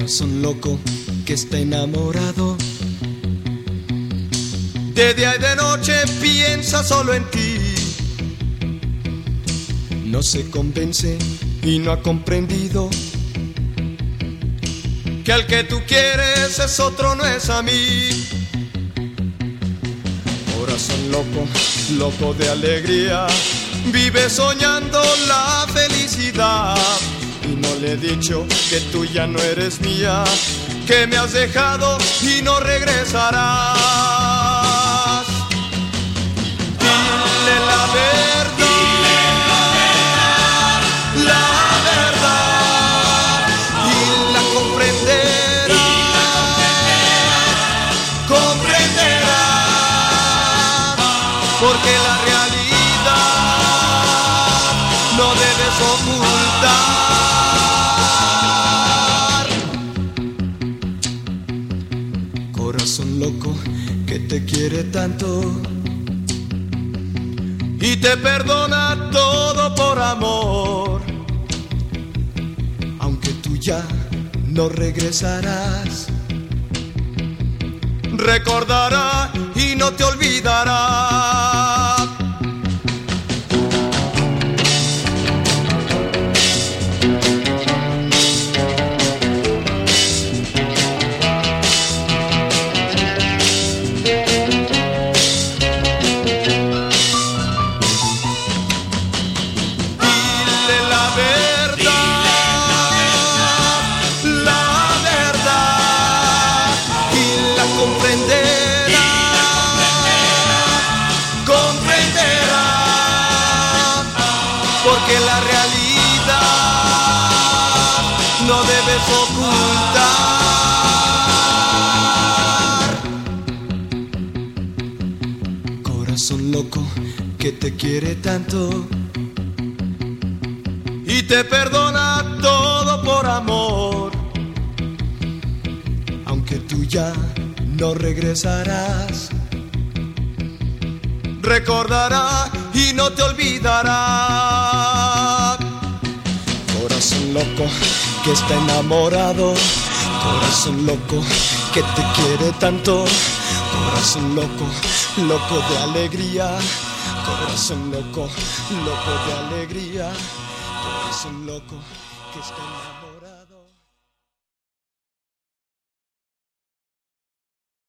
Corazón loco que está enamorado, de día y de noche piensa solo en ti. No se convence y no ha comprendido que al que tú quieres es otro, no es a mí. Corazón loco, loco de alegría, vive soñando la felicidad. Y no le he dicho que tú ya no eres mía, que me has dejado y no regresarás. Dile la verdad, la verdad, y la comprenderá, comprenderá, porque la realidad no debes ocultar. Corazón loco que te quiere tanto y te perdona todo por amor, aunque tú ya no regresarás, recordará y no te olvidará. Porque la realidad no debes ocultar. Corazón loco que te quiere tanto y te perdona todo por amor, aunque tú ya no regresarás, recordará y no te olvidará. Corazón loco que está enamorado, corazón loco que te quiere tanto, corazón loco, loco de alegría, corazón loco, loco de alegría, corazón loco que está enamorado.